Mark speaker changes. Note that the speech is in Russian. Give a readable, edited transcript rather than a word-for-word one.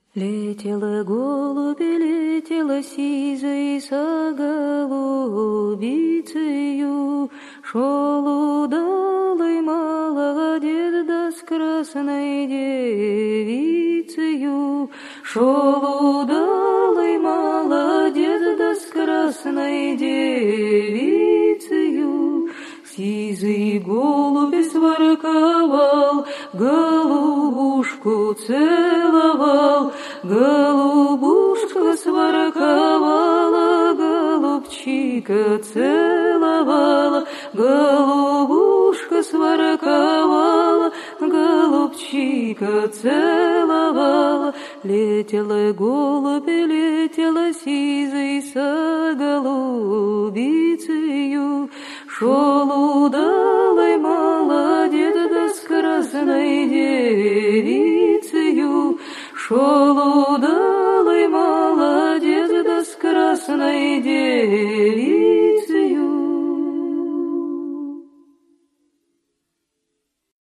Speaker 1: Летела голубь, летела сизой со голубицею, шел удалый молодец да с красной девицею, шел удалый молодец да с красной девицею. Сизый голубь сворковал, голубушку целовал, голубушка сворковала, голубчика целовала, голубушка сворковала, голубчика целовала. Летела голубь, летела сизый со голубицею, шел удалый молодец да с красной девицею, шел удалый